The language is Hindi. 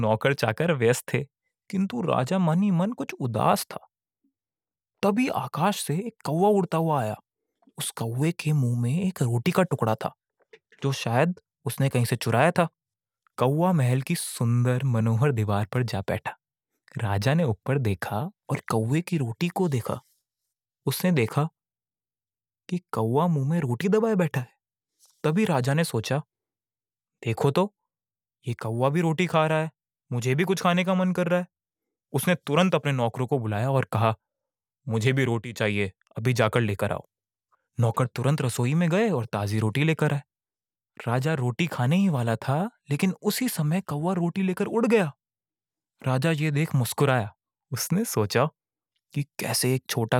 नौकर चाकर व्यस्त थे, किंतु राजा मन ही मन कुछ उदास था। तभी आकाश से एक कौवा उड़ता हुआ आया। उस कौवे के मुंह में एक रोटी का टुकड़ा था, जो शायद उसने कहीं से चुराया था। कौवा महल की सुंदर मनोहर दीवार पर जा बैठा। राजा ने ऊपर देखा और कौवे की रोटी को देखा। उसने देखा कि कौवा मुंह में रोटी दबाए बैठा है। तभी राजा ने सोचा, देखो तो, ये कौवा भी रोटी खा रहा है, मुझे भी कुछ खाने का मन कर रहा है। उसने तुरंत अपने नौकरों को बुलाया और कहा, मुझे भी रोटी चाहिए, अभी जाकर लेकर आओ। नौकर तुरंत रसोई में गए और ताजी रोटी लेकर आए। राजा रोटी खाने ही वाला था, लेकिन उसी समय कौवा रोटी लेकर उड़ गया। राजा ये देख मुस्कुराया। उसने सोचा कि कैसे एक छोटा